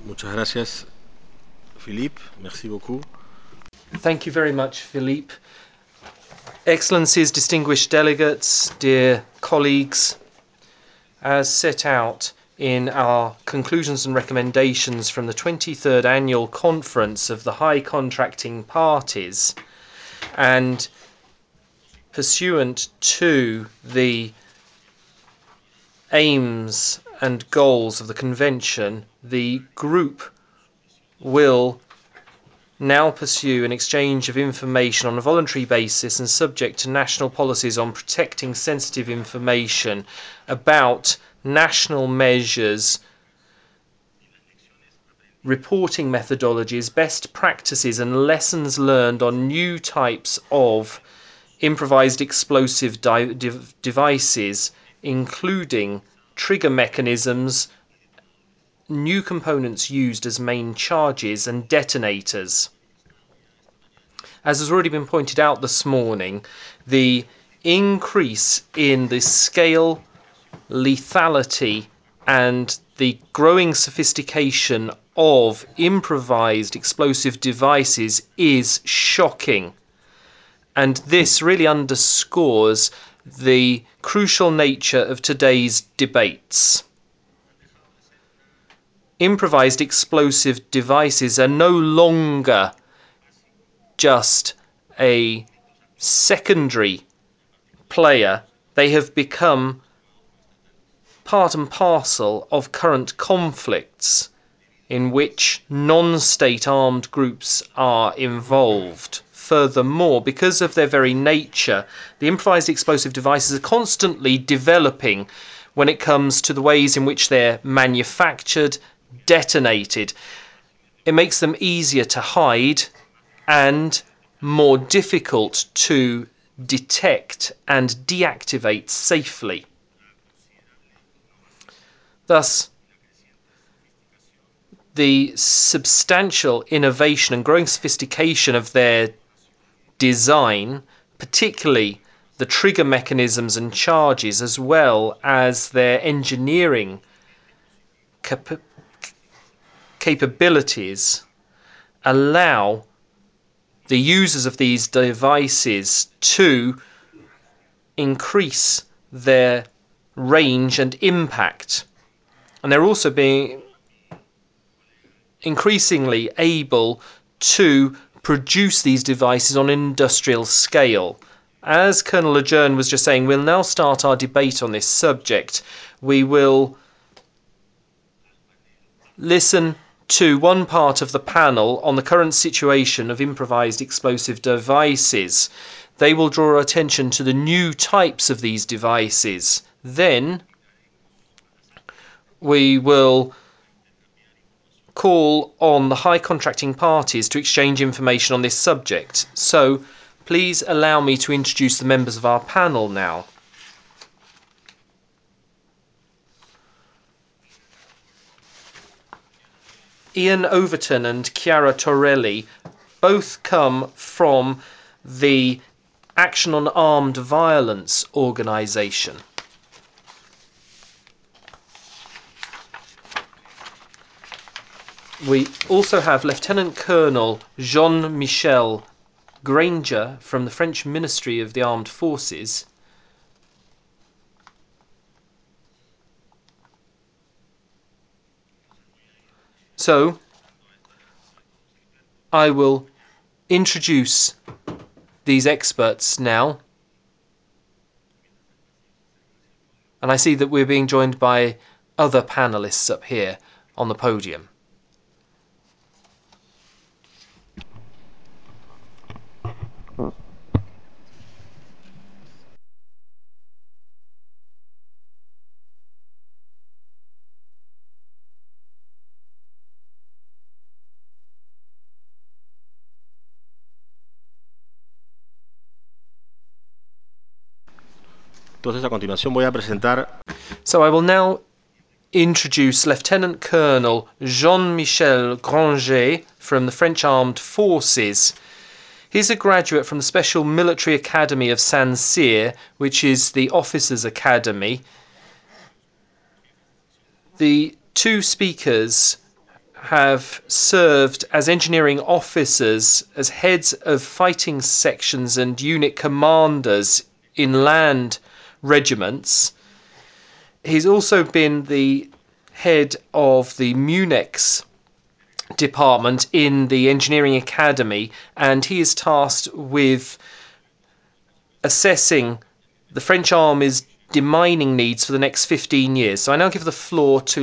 Muchas gracias, Philippe. Merci beaucoup. Thank you very much, Philippe. Excellencies, distinguished delegates, dear colleagues, as set out in our conclusions and recommendations from the 23rd Annual Conference of the High Contracting Parties, and pursuant to the aims and goals of the Convention, the group will now pursue an exchange of information on a voluntary basis and subject to national policies on protecting sensitive information about national measures, reporting methodologies, best practices and lessons learned on new types of improvised explosive devices, including trigger mechanisms, new components used as main charges and detonators. As has already been pointed out this morning, the increase in the scale, lethality and the growing sophistication of improvised explosive devices is shocking. And this really underscores the crucial nature of today's debates. Improvised explosive devices are no longer just a secondary player. They have become part and parcel of current conflicts in which non-state armed groups are involved. Furthermore, because of their very nature, the improvised explosive devices are constantly developing when it comes to the ways in which they're manufactured, detonated. It makes them easier to hide and more difficult to detect and deactivate safely. Thus, the substantial innovation and growing sophistication of their design, particularly the trigger mechanisms and charges, as well as their engineering capabilities, allow the users of these devices to increase their range and impact. And they're also being increasingly able to produce these devices on an industrial scale. As Colonel Lejeune was just saying, we'll now start our debate on this subject. We will listen to one part of the panel on the current situation of improvised explosive devices. They will draw attention to the new types of these devices. Then we will call on the high contracting parties to exchange information on this subject. So please allow me to introduce the members of our panel now. Ian Overton and Chiara Torelli both come from the Action on Armed Violence organisation. We also have Lieutenant Colonel Jean-Michel Granger from the French Ministry of the Armed Forces. So, I will introduce these experts now. And I see that we're being joined by other panelists up here on the podium. Entonces, a continuación voy a presentar. So I will now introduce Lieutenant Colonel Jean-Michel Granger from the French Armed Forces. He's a graduate from the Special Military Academy of Saint-Cyr, which is the Officers' Academy. The two speakers have served as engineering officers, as heads of fighting sections and unit commanders in land regiments. He's also been the head of the Munex department in the engineering academy, and he is tasked with assessing the French army's demining needs for the next 15 years. So I now give the floor to